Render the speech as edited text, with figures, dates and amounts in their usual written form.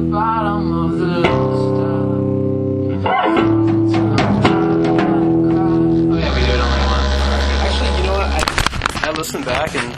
bottom of the step. Oh yeah, we do it only once. Actually, you know what? I listened back and